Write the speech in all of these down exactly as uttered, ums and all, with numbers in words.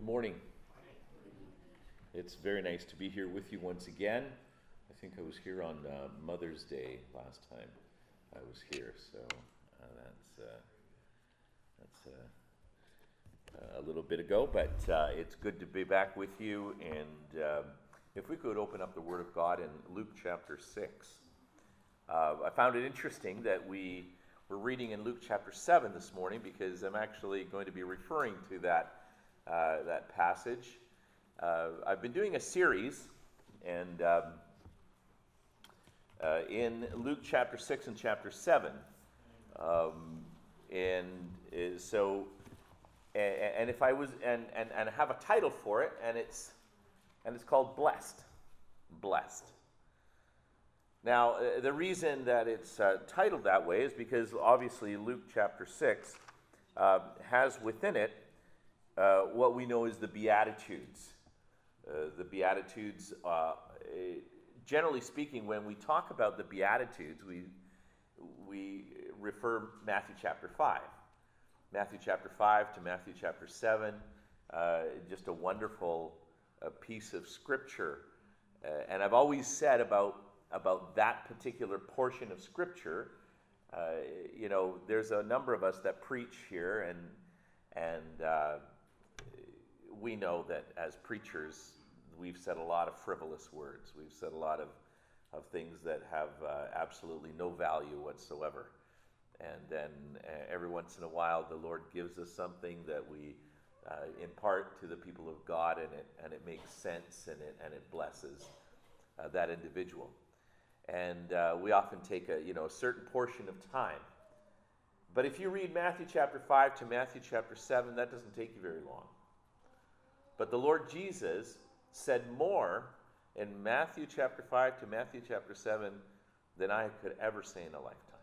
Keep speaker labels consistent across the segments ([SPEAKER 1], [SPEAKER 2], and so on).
[SPEAKER 1] morning. It's very nice to be here with you once again. I think I was here on uh, Mother's Day last time I was here, so uh, that's uh, that's uh, a little bit ago, but uh, it's good to be back with you. And um, if we could open up the Word of God in Luke chapter six. Uh, I found it interesting that we were reading in Luke chapter seven this morning, because I'm actually going to be referring to that uh, that passage. Uh, I've been doing a series, and um, uh, in Luke chapter six and chapter seven, um, and uh, so, and, and if I was, and, and and I have a title for it, and it's and it's called Blessed, Blessed. Now, uh, the reason that it's uh, titled that way is because obviously Luke chapter six uh, has within it uh, what we know as the Beatitudes. Uh, the Beatitudes, uh, generally speaking, when we talk about the Beatitudes, we we refer Matthew chapter five. Matthew chapter five to Matthew chapter seven, uh, just a wonderful uh, piece of scripture. Uh, and I've always said about about that particular portion of Scripture, uh, you know, there's a number of us that preach here, and and uh, we know that as preachers, we've said a lot of frivolous words. We've said a lot of, of things that have uh, absolutely no value whatsoever. And then uh, every once in a while, the Lord gives us something that we uh, impart to the people of God, and it and it makes sense, and it and it blesses uh, that individual. And uh, we often take a, you know, a certain portion of time. But if you read Matthew chapter five to Matthew chapter seven, that doesn't take you very long. But the Lord Jesus said more in Matthew chapter five to Matthew chapter seven than I could ever say in a lifetime.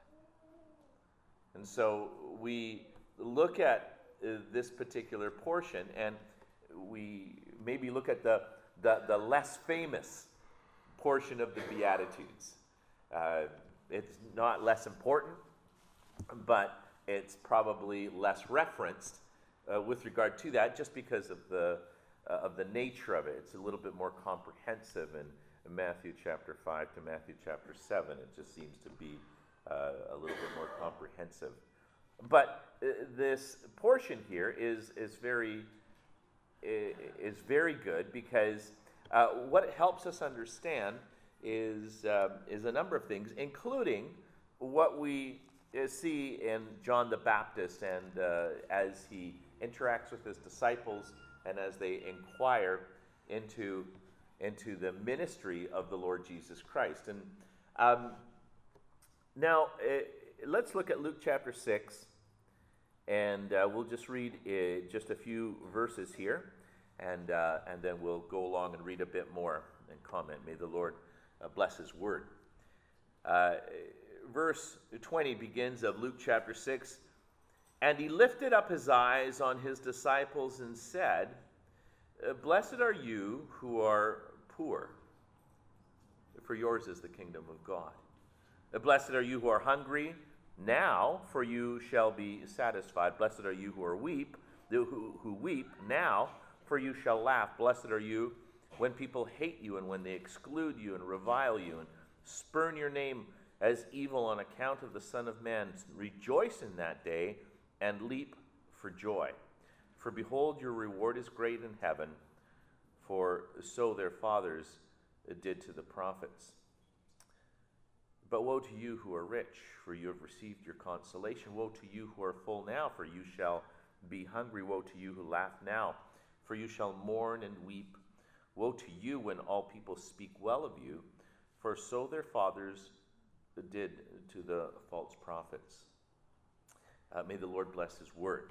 [SPEAKER 1] And so we look at uh, this particular portion, and we maybe look at the, the, the less famous portion of the Beatitudes. Uh, it's not less important, but it's probably less referenced uh, with regard to that, just because of the uh, of the nature of it. It's a little bit more comprehensive in, in Matthew chapter five to Matthew chapter seven. It just seems to be uh, a little bit more comprehensive. But uh, this portion here is is very is very good, because Uh, what it helps us understand is uh, is a number of things, including what we uh, see in John the Baptist, and uh, as he interacts with his disciples, and as they inquire into into the ministry of the Lord Jesus Christ. And um, now uh, let's look at Luke chapter six, and uh, we'll just read uh, just a few verses here. And uh, and then we'll go along and read a bit more and comment. May the Lord uh, bless His word. Uh, verse twenty begins of Luke chapter six. And he lifted up his eyes on his disciples and said, "Blessed are you who are poor, for yours is the kingdom of God. Blessed are you who are hungry, now for you shall be satisfied. Blessed are you who are weep, who, who weep now, for you shall laugh. Blessed are you when people hate you, and when they exclude you and revile you and spurn your name as evil on account of the Son of Man. Rejoice in that day and leap for joy. For behold, your reward is great in heaven, for so their fathers did to the prophets. But woe to you who are rich, for you have received your consolation. Woe to you who are full now, for you shall be hungry. Woe to you who laugh now, for you shall mourn and weep. Woe to you when all people speak well of you, for so their fathers did to the false prophets." Uh, may the Lord bless His word.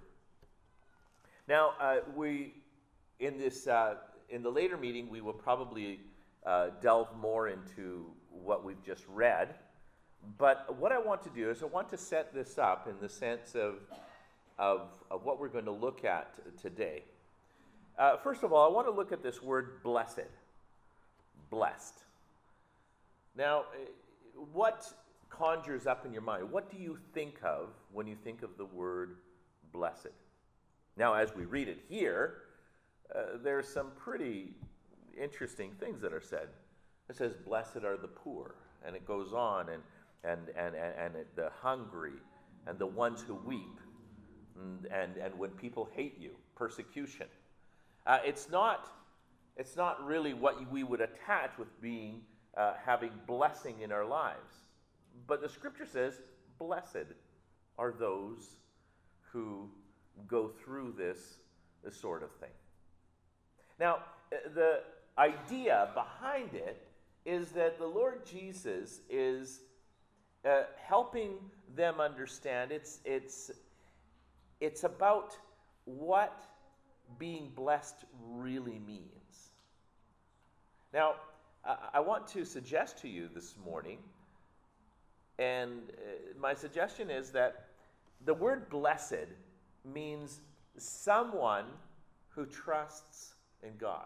[SPEAKER 1] Now, uh, we in this uh, in the later meeting, we will probably uh, delve more into what we've just read. But what I want to do is I want to set this up in the sense of of, of what we're going to look at today. Uh, first of all, I want to look at this word blessed. Blessed. Now, what conjures up in your mind? What do you think of when you think of the word blessed? Now, as we read it here, uh, there's some pretty interesting things that are said. It says, blessed are the poor, and it goes on, and and and and, and it, the hungry, and the ones who weep, and and, and when people hate you, persecution. Uh, it's not it's not really what we would attach with being uh, having blessing in our lives, but the Scripture says, blessed are those who go through this, this sort of thing. Now, the idea behind it is that the Lord Jesus is uh, helping them understand. It's it's it's about what being blessed really means. Now, I, I want to suggest to you this morning, and uh, my suggestion is that the word blessed means someone who trusts in God.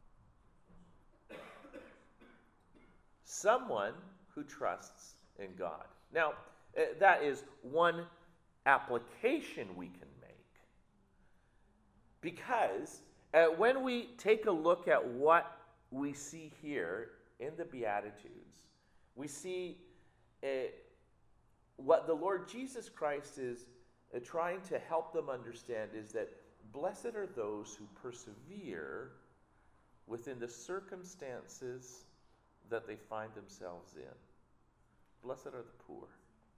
[SPEAKER 1] Someone who trusts in God. Now, uh, that is one application we can make. Because uh, when we take a look at what we see here in the Beatitudes, we see uh, what the Lord Jesus Christ is uh, trying to help them understand is that blessed are those who persevere within the circumstances that they find themselves in. Blessed are the poor,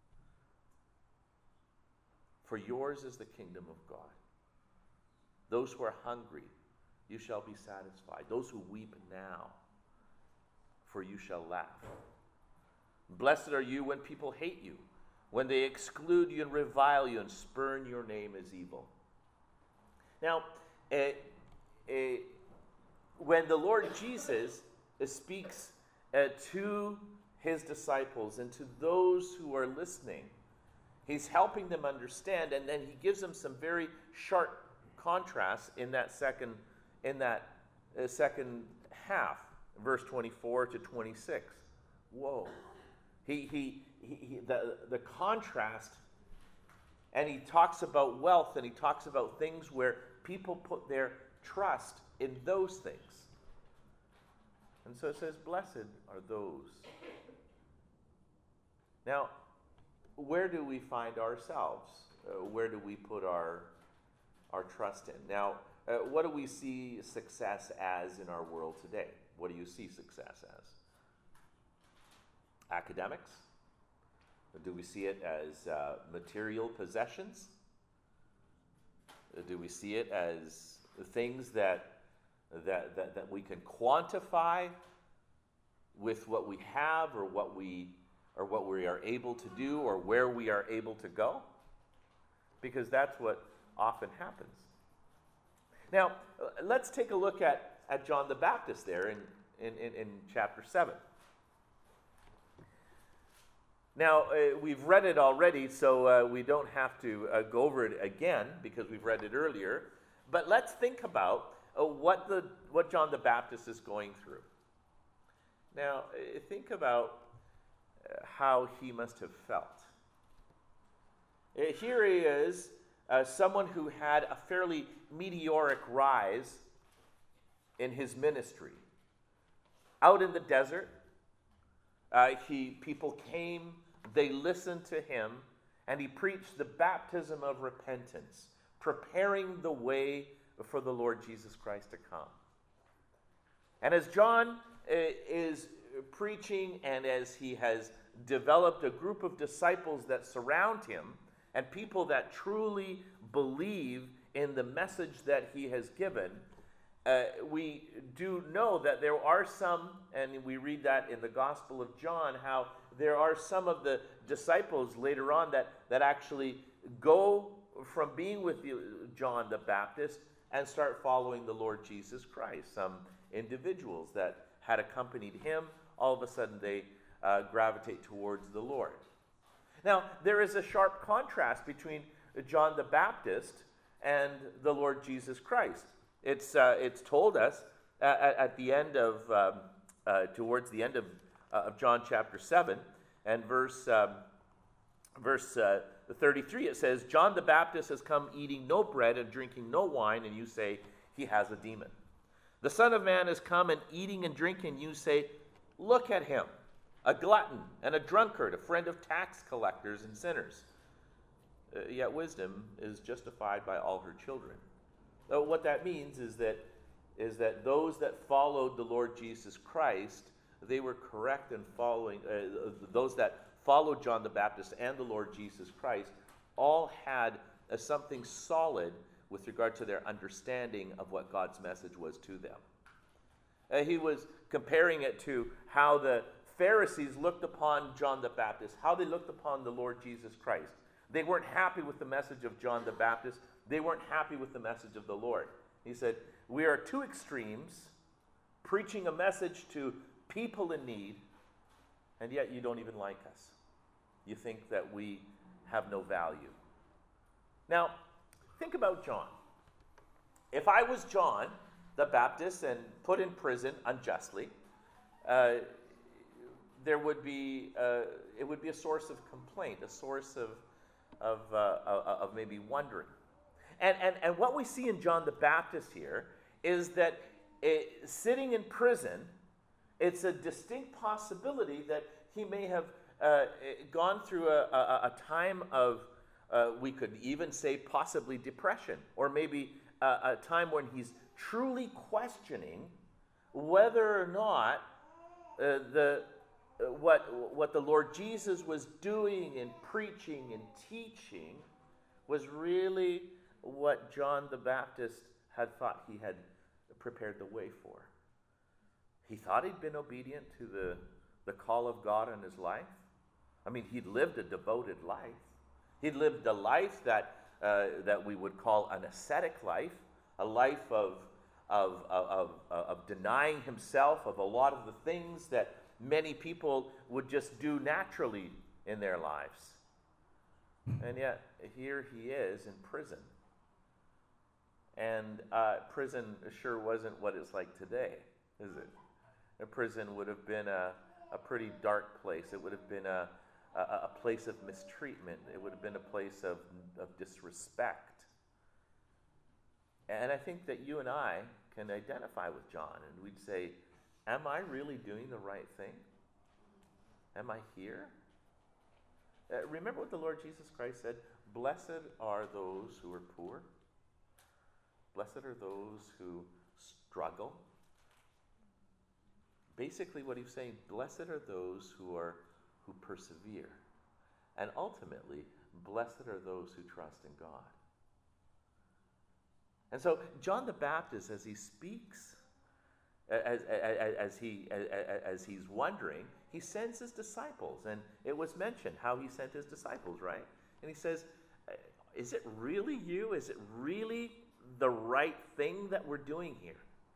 [SPEAKER 1] for yours is the kingdom of God. Those who are hungry, you shall be satisfied. Those who weep now, for you shall laugh. Blessed are you when people hate you, when they exclude you and revile you and spurn your name as evil. Now, uh, uh, when the Lord Jesus uh, speaks uh, to his disciples and to those who are listening, he's helping them understand, and then he gives them some very sharp contrasts in that second, in that uh, second half, verse twenty-four to twenty-six. Whoa! He he he, he the the contrast. And he talks about wealth, and he talks about things where people put their trust in those things. And so it says, blessed are those. Now, where do we find ourselves? Uh, where do we put our, our trust in? Now, uh, what do we see success as in our world today? What do you see success as? Academics? Do we see it as uh, material possessions? Do we see it as things that, that, that, that we can quantify with what we have or what we, or what we are able to do or where we are able to go? Because that's what often happens. Now, let's take a look at, at John the Baptist there in, in, in, in chapter seven. Now, uh, we've read it already, so uh, we don't have to uh, go over it again because we've read it earlier. But let's think about uh, what, the, what John the Baptist is going through. Now, uh, think about uh, how he must have felt. Uh, here he is, uh, someone who had a fairly meteoric rise in his ministry. Out in the desert, uh, he people came. They listened to him, and he preached the baptism of repentance, preparing the way for the Lord Jesus Christ to come. And as John uh, is preaching, and as he has developed a group of disciples that surround him, and people that truly believe in the message that he has given, uh, we do know that there are some, and we read that in the Gospel of John, how there are some of the disciples later on that, that actually go from being with John the Baptist and start following the Lord Jesus Christ. Some individuals that had accompanied him, all of a sudden they uh, gravitate towards the Lord. Now, there is a sharp contrast between John the Baptist and the Lord Jesus Christ. It's, uh, it's told us at, at the end of, um, uh, towards the end of Uh, of John chapter seven, and verse um, verse uh, thirty-three, it says, John the Baptist has come eating no bread and drinking no wine, and you say he has a demon. The Son of Man has come and eating and drinking. You say, look at him, a glutton and a drunkard, a friend of tax collectors and sinners. Uh, yet wisdom is justified by all her children. So what that means is that is that those that followed the Lord Jesus Christ, they were correct in following, uh, those that followed John the Baptist and the Lord Jesus Christ all had uh, something solid with regard to their understanding of what God's message was to them. Uh, he was comparing it to how the Pharisees looked upon John the Baptist, how they looked upon the Lord Jesus Christ. They weren't happy with the message of John the Baptist. They weren't happy with the message of the Lord. He said, we are two extremes, preaching a message to people in need, and yet you don't even like us. You think that we have no value. Now, think about John. If I was John the Baptist and put in prison unjustly, uh, there would be uh, it would be a source of complaint, a source of of uh, of maybe wondering. And, and and what we see in John the Baptist here is that it, sitting in prison, it's a distinct possibility that he may have uh, gone through a, a, a time of, uh, we could even say possibly depression, or maybe a, a time when he's truly questioning whether or not uh, the uh, what what the Lord Jesus was doing and preaching and teaching was really what John the Baptist had thought he had prepared the way for. He thought he'd been obedient to the, the call of God in his life. I mean, he'd lived a devoted life. He'd lived a life that uh, that we would call an ascetic life, a life of, of, of, of, of denying himself of a lot of the things that many people would just do naturally in their lives. And yet, here he is in prison. And uh, prison sure wasn't what it's like today, is it? A prison would have been a, a pretty dark place. It would have been a, a, a place of mistreatment. It would have been a place of, of disrespect. And I think that you and I can identify with John, and we'd say, am I really doing the right thing? Am I here? Uh, remember what the Lord Jesus Christ said, blessed are those who are poor. Blessed are those who struggle. Basically what he's saying, blessed are those who are who persevere. And ultimately, blessed are those who trust in God. And so John the Baptist, as he speaks, as, as, as, he, as, as he's wondering, he sends his disciples. And it was mentioned how he sent his disciples, right? And he says, is it really you? Is it really the right thing that we're doing here?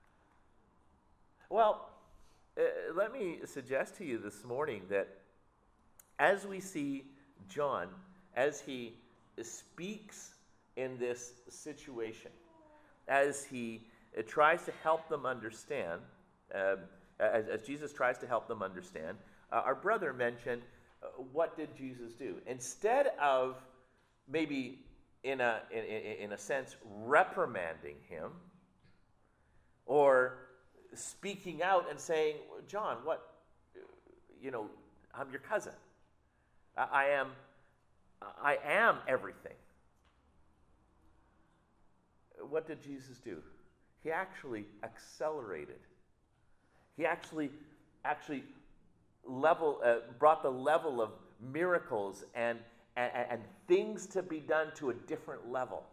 [SPEAKER 1] Well, uh, let me suggest to you this morning that as we see John, as he speaks in this situation, as he uh, tries to help them understand, um, as, as Jesus tries to help them understand, uh, our brother mentioned, uh, what did Jesus do? Instead of maybe in a, in, in a sense, reprimanding him, or speaking out and saying, John, what, you know, I'm your cousin. I, I am, I am everything. What did Jesus do? He actually accelerated. He actually, actually level, uh, brought the level of miracles and And, and things to be done to a different level.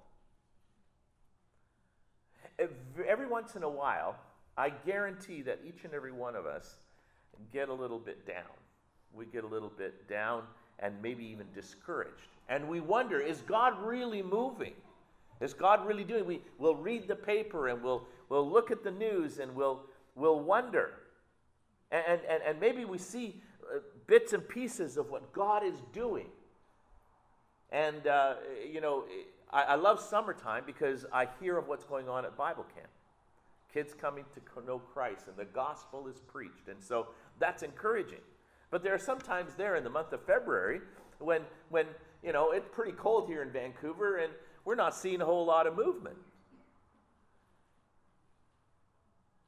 [SPEAKER 1] Every once in a while, I guarantee that each and every one of us get a little bit down. We get a little bit down and maybe even discouraged. And we wonder, is God really moving? Is God really doing? We, we'll read the paper and we'll, we'll look at the news and we'll, we'll wonder. And, and, and maybe we see bits and pieces of what God is doing. And, uh, you know, I, I love summertime because I hear of what's going on at Bible camp. Kids coming to know Christ and the gospel is preached. And so that's encouraging. But there are some times there in the month of February when, when, you know, it's pretty cold here in Vancouver and we're not seeing a whole lot of movement.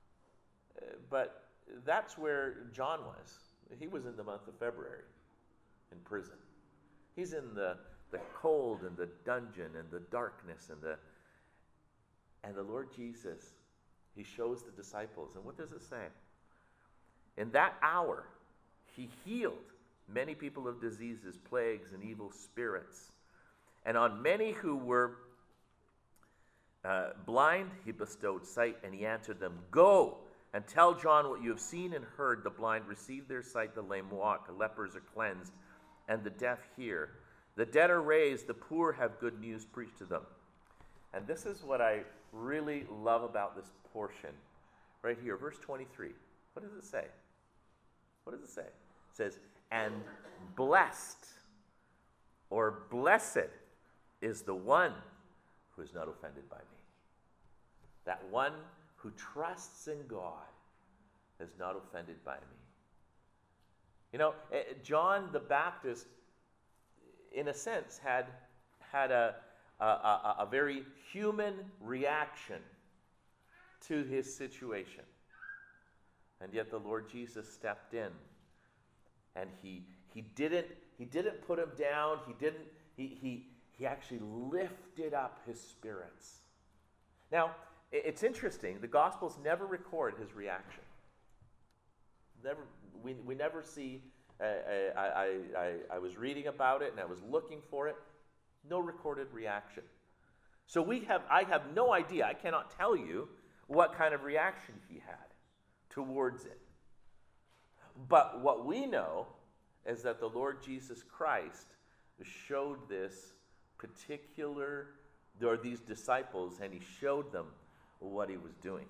[SPEAKER 1] but that's where John was. He was in the month of February in prison. He's in the, the cold and the dungeon and the darkness and the and the Lord Jesus, he shows the disciples. And what does it say? In that hour, he healed many people of diseases, plagues, and evil spirits. And on many who were uh, blind, he bestowed sight, and he answered them, "Go and tell John what you have seen and heard. The blind receive their sight, the lame walk, the lepers are cleansed, and the deaf hear. The dead are raised, the poor have good news preached to them." And this is what I really love about this portion right here, verse twenty-three. What does it say? What does it say? It says, "And blessed," or blessed, "is the one who is not offended by me." That one who trusts in God is not offended by me. You know, John the Baptist, in a sense, had, had a, a, a, a very human reaction to his situation. And yet the Lord Jesus stepped in, and he he didn't he didn't put him down. He didn't he he he actually lifted up his spirits. Now, it's interesting. The Gospels never record his reaction. Never we we never see. Uh, I, I I I was reading about it and I was looking for it. No recorded reaction. So we have I have no idea. I cannot tell you what kind of reaction he had towards it. But what we know is that the Lord Jesus Christ showed this particular, or these disciples, and he showed them what he was doing.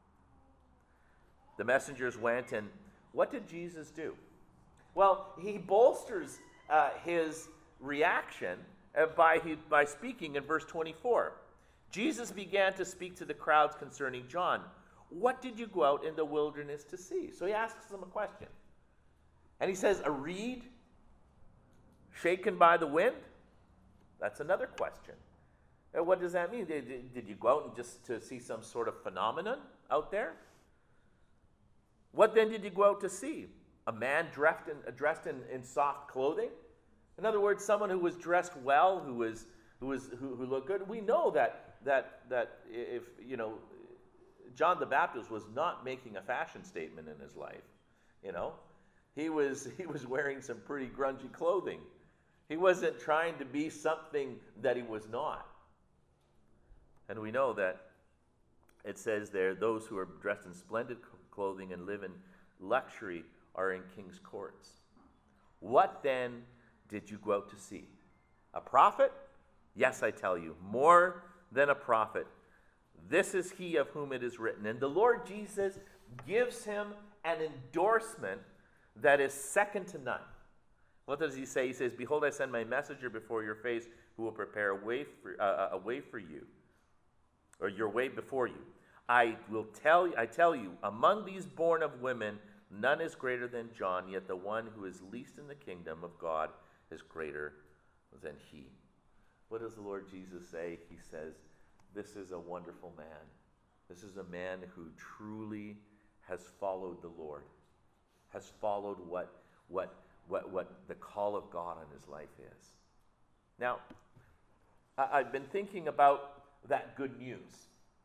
[SPEAKER 1] The messengers went, and what did Jesus do? Well, he bolsters uh, his reaction uh, by, he, by speaking in verse twenty-four. Jesus began to speak to the crowds concerning John. "What did you go out in the wilderness to see?" So he asks them a question. And he says, "A reed shaken by the wind?" That's another question. And what does that mean? Did, did you go out and just to see some sort of phenomenon out there? What then did you go out to see? A man dressed in, dressed in, in soft clothing? In other words, someone who was dressed well, who was who was who, who looked good. We know that that that if you know, John the Baptist was not making a fashion statement in his life. You know, he was he was wearing some pretty grungy clothing. He wasn't trying to be something that he was not. And we know that it says there, those who are dressed in splendid clothing and live in luxury are in king's courts. What then did you go out to see? A prophet? Yes, I tell you, more than a prophet. This is he of whom it is written. And the Lord Jesus gives him an endorsement that is second to none. What does he say? He says, "Behold, I send my messenger before your face who will prepare a way for, uh, a way for you, or your way before you. I will tell you, I tell you, among these born of women, none is greater than John, yet the one who is least in the kingdom of God is greater than he." What does the Lord Jesus say? He says, this is a wonderful man. This is a man who truly has followed the Lord, has followed what, what, what, what the call of God on his life is. Now, I've been thinking about that good news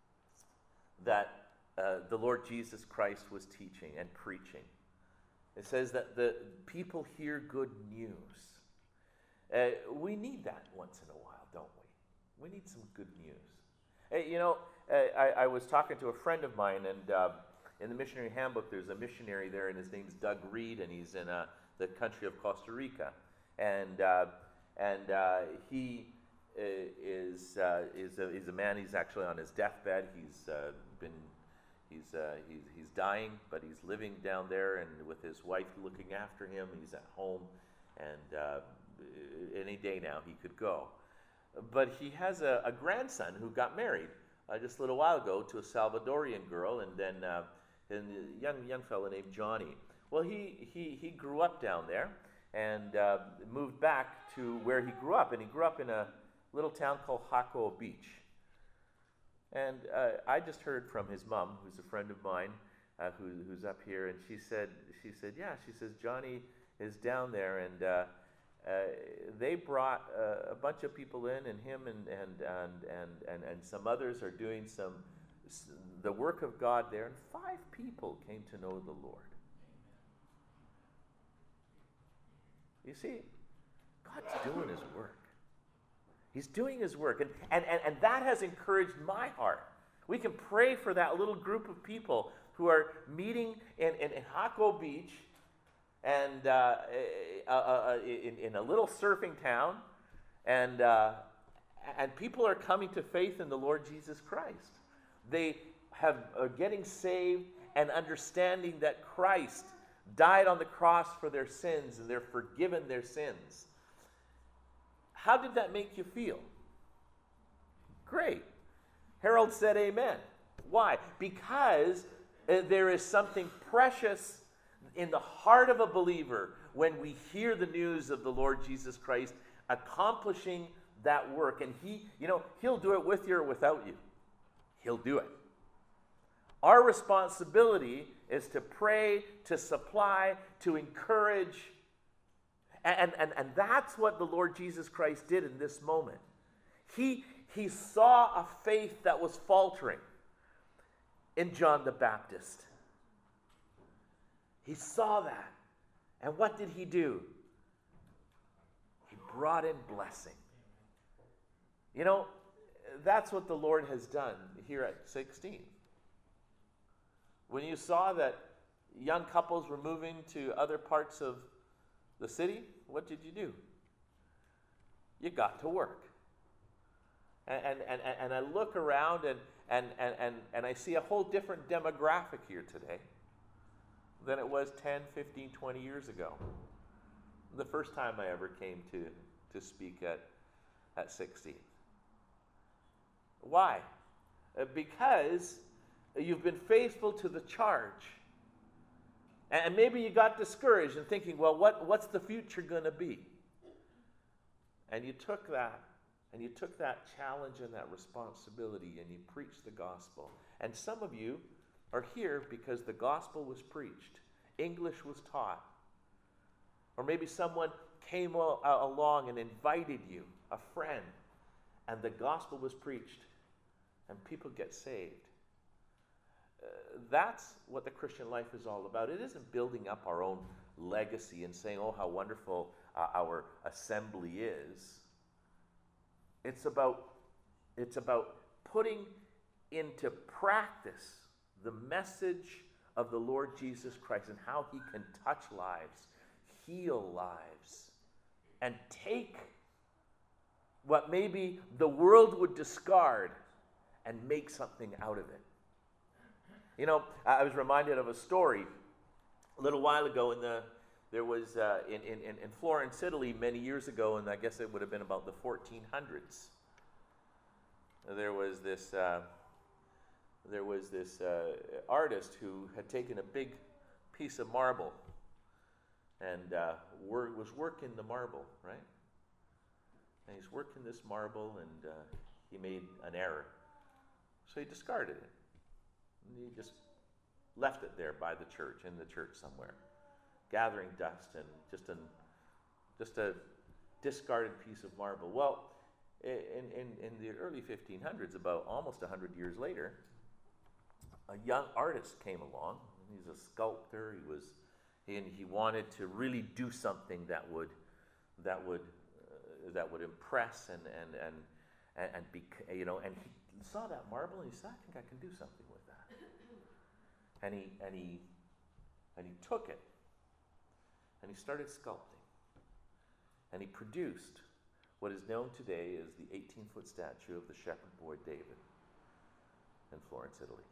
[SPEAKER 1] that uh, the Lord Jesus Christ was teaching and preaching. It says that the people hear good news. Uh, we need that once in a while, don't we? We need some good news. Hey, you know, uh, I, I was talking to a friend of mine, and uh, in the missionary handbook, there's a missionary there, and his name's Doug Reed, and he's in uh, the country of Costa Rica. And uh, and uh, he uh, is uh, is a, is a man. He's actually on his deathbed. He's uh, been he's, uh, he's he's dying, but he's living down there, and with his wife looking after him. He's at home, and uh, any day now he could go. But he has a, a grandson who got married uh, just a little while ago to a Salvadorian girl, and then uh, and a young young fellow named Johnny. Well, he he he grew up down there and uh, moved back to where he grew up, and he grew up in a little town called Jaco Beach. And uh, I just heard from his mom, who's a friend of mine, uh, who, who's up here, and she said, she said, yeah, she says, Johnny is down there, and uh, uh, they brought uh, a bunch of people in, and him and, and, and, and, and, and some others are doing some, the work of God there, and five people came to know the Lord. You see, God's doing his work. He's doing his work, and, and, and, and that has encouraged my heart. We can pray for that little group of people who are meeting in, in, in Hako Beach and uh, uh, uh, in, in a little surfing town, and, uh, and people are coming to faith in the Lord Jesus Christ. They have are getting saved and understanding that Christ died on the cross for their sins, and they're forgiven their sins. How did that make you feel? Great. Harold said amen. Why? Because uh, there is something precious in the heart of a believer when we hear the news of the Lord Jesus Christ accomplishing that work. And he, you know, he'll do it with you or without you. He'll do it. Our responsibility is to pray, to supply, to encourage. And, and, and that's what the Lord Jesus Christ did in this moment. He, he saw a faith that was faltering in John the Baptist. He saw that. And what did he do? He brought in blessing. You know, that's what the Lord has done here at sixteen. When you saw that young couples were moving to other parts of the city, what did you do? You got to work. And, and, and, and I look around and, and, and, and, and I see a whole different demographic here today than it was ten, fifteen, twenty years ago. The first time I ever came to, to speak at, at sixteen. Why? Uh, because you've been faithful to the charge. And maybe you got discouraged and thinking, well, what, what's the future going to be? And you took that, and you took that challenge and that responsibility, and you preached the gospel. And some of you are here because the gospel was preached. English was taught. Or maybe someone came a- along and invited you, a friend, and the gospel was preached, and people get saved. Uh, that's what the Christian life is all about. It isn't building up our own legacy and saying, oh, how wonderful uh, our assembly is. It's about, it's about putting into practice the message of the Lord Jesus Christ and how he can touch lives, heal lives, and take what maybe the world would discard and make something out of it. You know, I was reminded of a story a little while ago. In the there was uh, in, in in Florence, Italy, many years ago, and I guess it would have been about the fourteen hundreds. There was this uh, there was this uh, artist who had taken a big piece of marble and uh, wor- was working the marble, right? And he's working this marble, and uh, he made an error, so he discarded it. And he just left it there by the church, in the church somewhere, gathering dust and just an just a discarded piece of marble. Well, in in, in the early fifteen hundreds, about almost one hundred years later, a young artist came along. He's a sculptor. He was, and he wanted to really do something that would that would uh, that would impress and and and and, and be, you know, and he saw that marble and he said, I think I can do something with that. And he and he and he took it and he started sculpting. And he produced what is known today as the eighteen-foot statue of the shepherd boy David in Florence, Italy.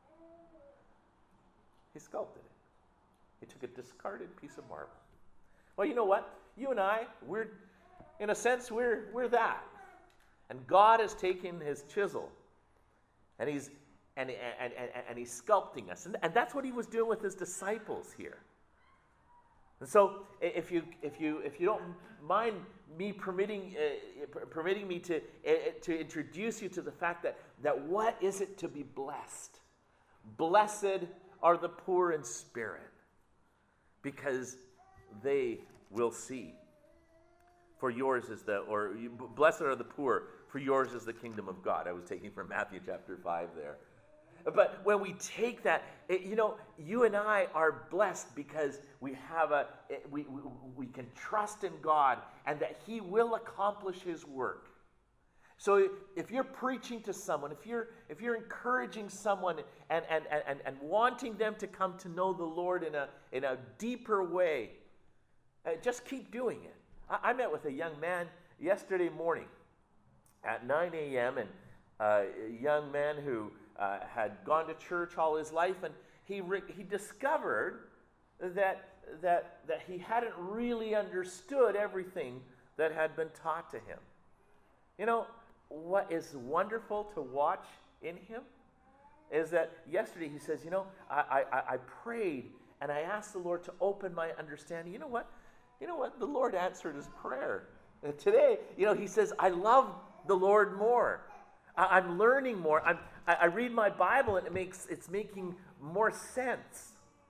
[SPEAKER 1] He sculpted it. He took a discarded piece of marble. Well, you know what? You and I, we're, in a sense, we're we're that. And God has taken his chisel and he's and, and, and, and he's sculpting us. And, and that's what he was doing with his disciples here. And so if you if you if you don't mind me permitting uh, permitting me to uh, to introduce you to the fact that that what is it to be blessed? Blessed are the poor in spirit, because they will see. For yours is the, or blessed are the poor, for yours is the kingdom of God. I was taking from Matthew chapter five there. But when we take that, it, you know, you and I are blessed because we have a, it, we, we, we can trust in God and that He will accomplish His work. So if you're preaching to someone, if you're if you're encouraging someone and, and, and, and wanting them to come to know the Lord in a in a deeper way, uh, just keep doing it. I, I met with a young man yesterday morning at nine a.m. and uh, a young man who uh, had gone to church all his life, and he re- he discovered that that that he hadn't really understood everything that had been taught to him. You know, what is wonderful to watch in him is that yesterday he says, you know, I, I, I prayed and I asked the Lord to open my understanding. You know what? You know what? The Lord answered his prayer. And today, you know, he says, I love the Lord more. I, I'm learning more. I'm, I, I read my Bible and it makes it's making more sense.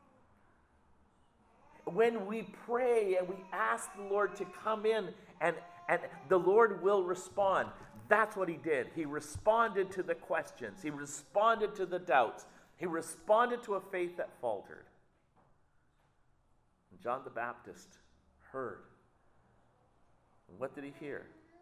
[SPEAKER 1] When we pray and we ask the Lord to come in and And the Lord will respond. That's what He did. He responded to the questions. He responded to the doubts. He responded to a faith that faltered. And John the Baptist heard. And what did he hear?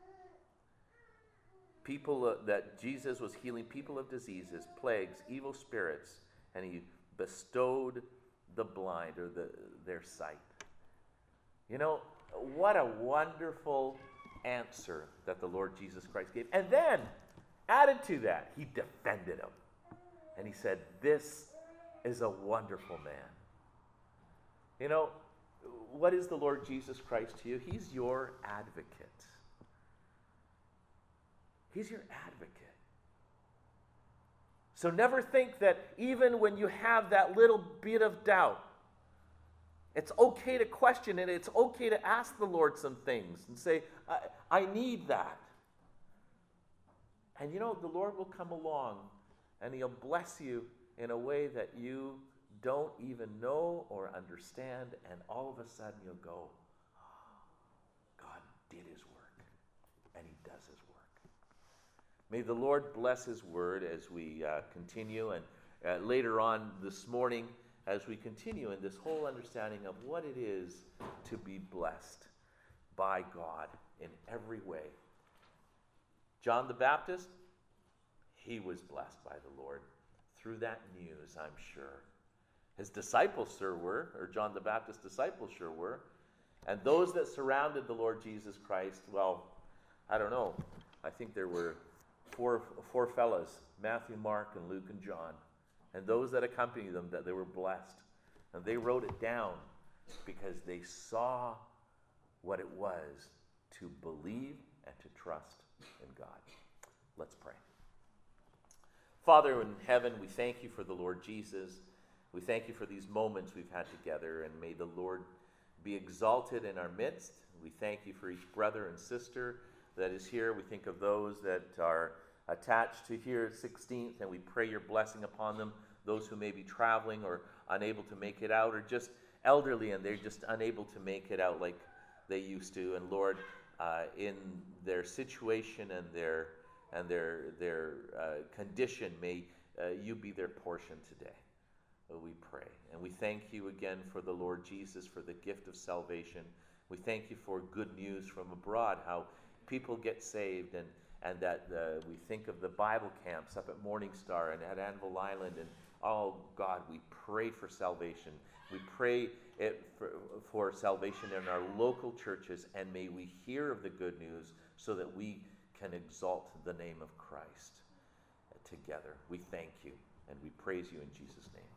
[SPEAKER 1] People uh, that Jesus was healing people of diseases, plagues, evil spirits, and He bestowed the blind or the, their sight. You know, what a wonderful answer that the Lord Jesus Christ gave. And then, added to that, He defended him. And He said, this is a wonderful man. You know, what is the Lord Jesus Christ to you? He's your advocate. He's your advocate. So never think that even when you have that little bit of doubt, it's okay to question it. It's okay to ask the Lord some things and say, I, I need that. And you know, the Lord will come along and He'll bless you in a way that you don't even know or understand. And all of a sudden you'll go, oh, God did His work. And He does His work. May the Lord bless His word as we uh, continue. And uh, later on this morning, as we continue in this whole understanding of what it is to be blessed by God in every way. John the Baptist, he was blessed by the Lord through that news, I'm sure. His disciples sure were, or John the Baptist's disciples sure were. And those that surrounded the Lord Jesus Christ, well, I don't know. I think there were four, four fellas, Matthew, Mark, and Luke, and John. And those that accompanied them, that they were blessed. And they wrote it down because they saw what it was to believe and to trust in God. Let's pray. Father in heaven, we thank You for the Lord Jesus. We thank You for these moments we've had together, and may the Lord be exalted in our midst. We thank You for each brother and sister that is here. We think of those that are attached to here at sixteenth, and we pray Your blessing upon them. Those who may be traveling or unable to make it out, or just elderly and they're just unable to make it out like they used to. And Lord, uh, in their situation and their and their their uh, condition, may uh, You be their portion today. We pray, and we thank You again for the Lord Jesus, for the gift of salvation. We thank You for good news from abroad, how people get saved, and and that uh, we think of the Bible camps up at Morning Star and at Anvil Island. And oh God, we pray for salvation. We pray it for, for salvation in our local churches, and may we hear of the good news so that we can exalt the name of Christ together. We thank You and we praise You in Jesus' name.